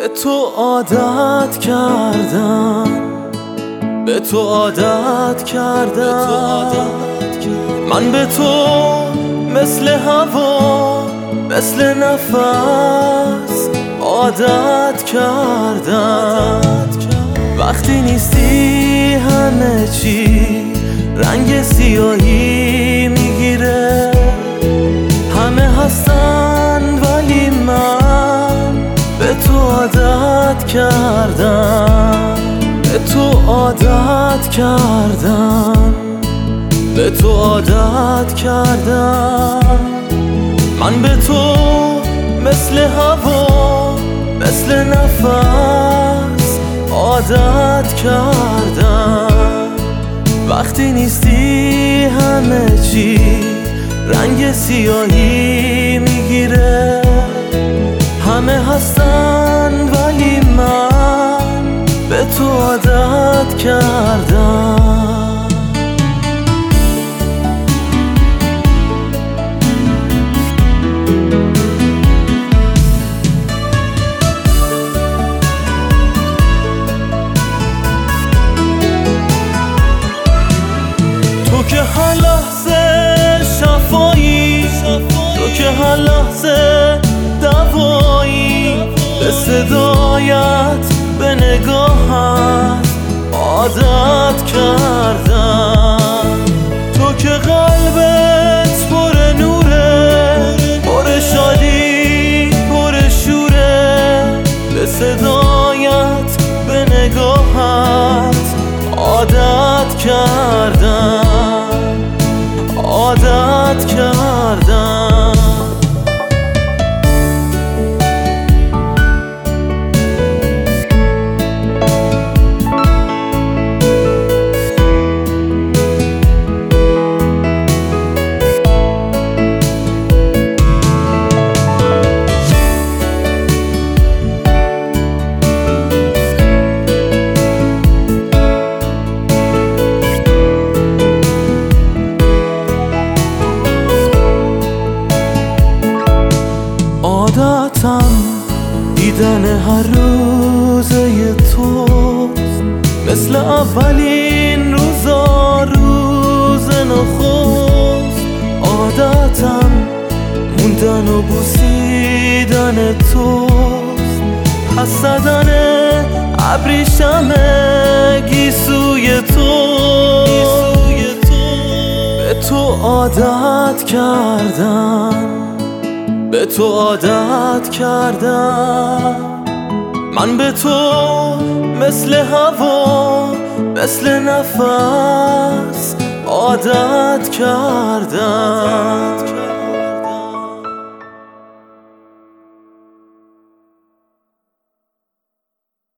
به تو عادت کردم، به تو عادت کردم. من به تو مثل هوا، مثل نفس عادت کردم. وقتی نیستی همه چی رنگ سیاهی میگیره. همه هستن ولی من به تو عادت کردم، به تو عادت کردم، به تو عادت کردم. من به تو مثل هوا، مثل نفس عادت کردم. وقتی نیستی همه چی رنگ سیاهی میگیره. همه هستن ولی من به تو عادت کردم. تو که هر لحظه شفایی، تو که هر لحظه دوایی، به صدایت به نگاهت عادت کردم. تو که قلبت پر نوره، پر شادی، پر شوره، به صدایت به نگاهت عادت کردم، عادت کردم. عادتم دیدن هر روزه توست، مثل اولین روزا روز نخست. عادتم موندن و بوسیدن توست، پس زدن ابریشم گیسوی توست. به تو عادت کردم، به تو عادت کردم. من به تو مثل هوا، مثل نفس عادت کردم.